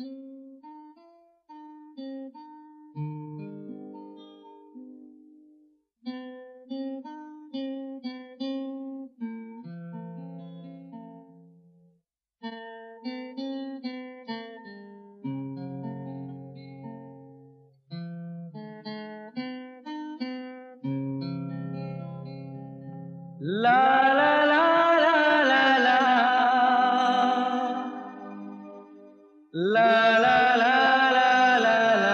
La la la la la la la la la la la la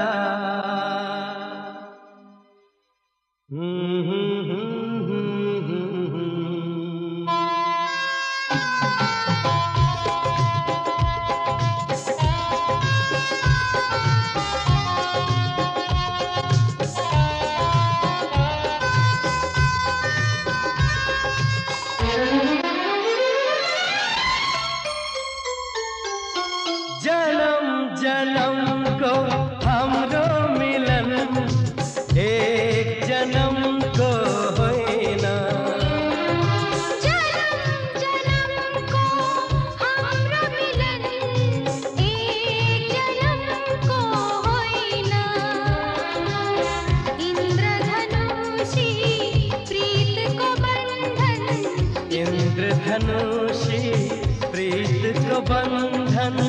जन्म जन्म को हमरो मिलन एक जन्म को होई ना। जन्म जन्म को हमरो मिलन एक जन्म को होई ना। इंद्रधनुषी प्रीत को बंधन, इंद्रधनुषी प्रीत को बंधन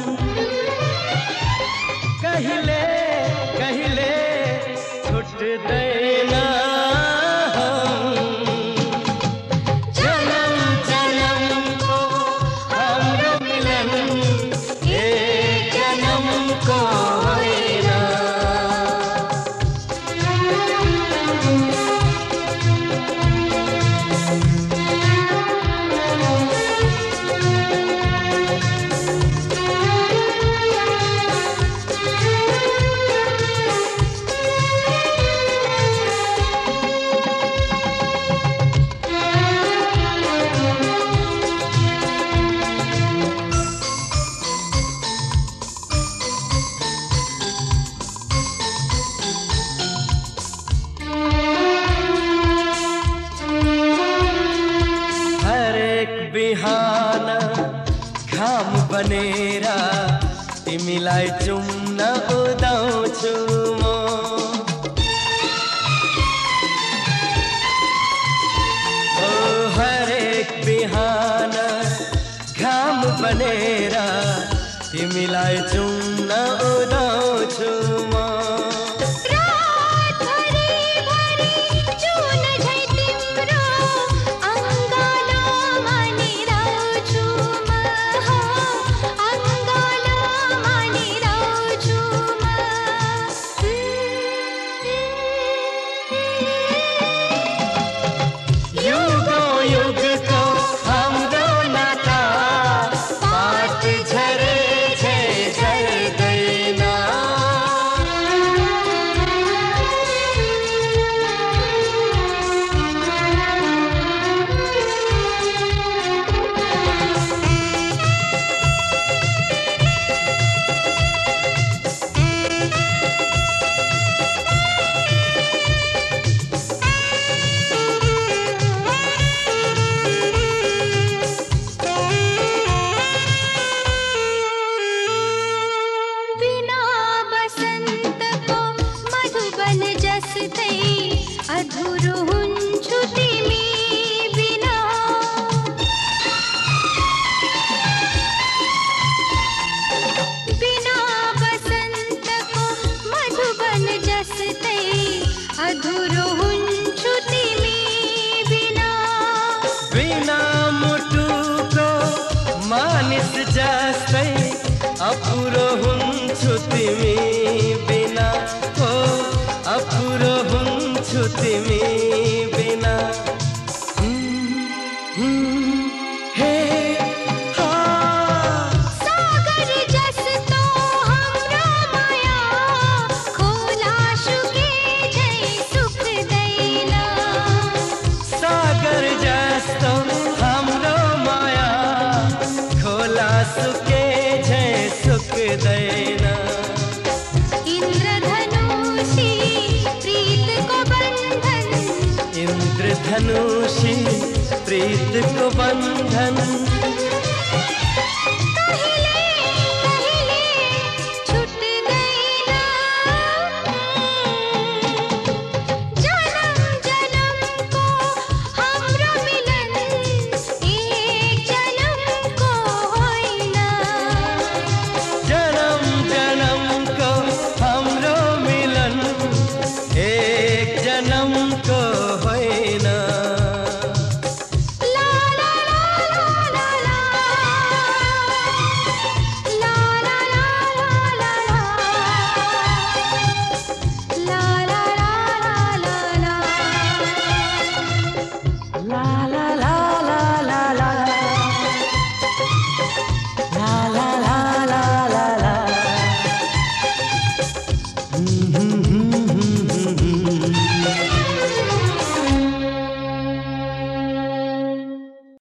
कहिले कहिले छुट देना जन्म जन्म को हमरो मिलन एक जन्म को होई ना। बिहान घाम बनेरा तिमीलाई चुम्न उदाउँछु म। ओ हरेक बिहान घाम बनेरा तिमीलाई चुम्न उदाउँछु म। अधूरो हुन्छु तिमी बिना। बिना बसन्तको मधुबन जस्तै अधूरो हुन्छु तिमी बिना। बिना मुटुको मानिस जस्तै अपुरो हुन्छु तिमी बिना। हो अपुरो हुन्छु तिमी बिना। हे सागर जस्तो हाम्रो माया खोला सुके झै सुक्दैन। सागर जस्तो हाम्रो माया खोला सुके झै सुक्दैन। इंद्रधनुषी प्रीत को बंधन, इंद्रधनुषी प्रीत को बंधन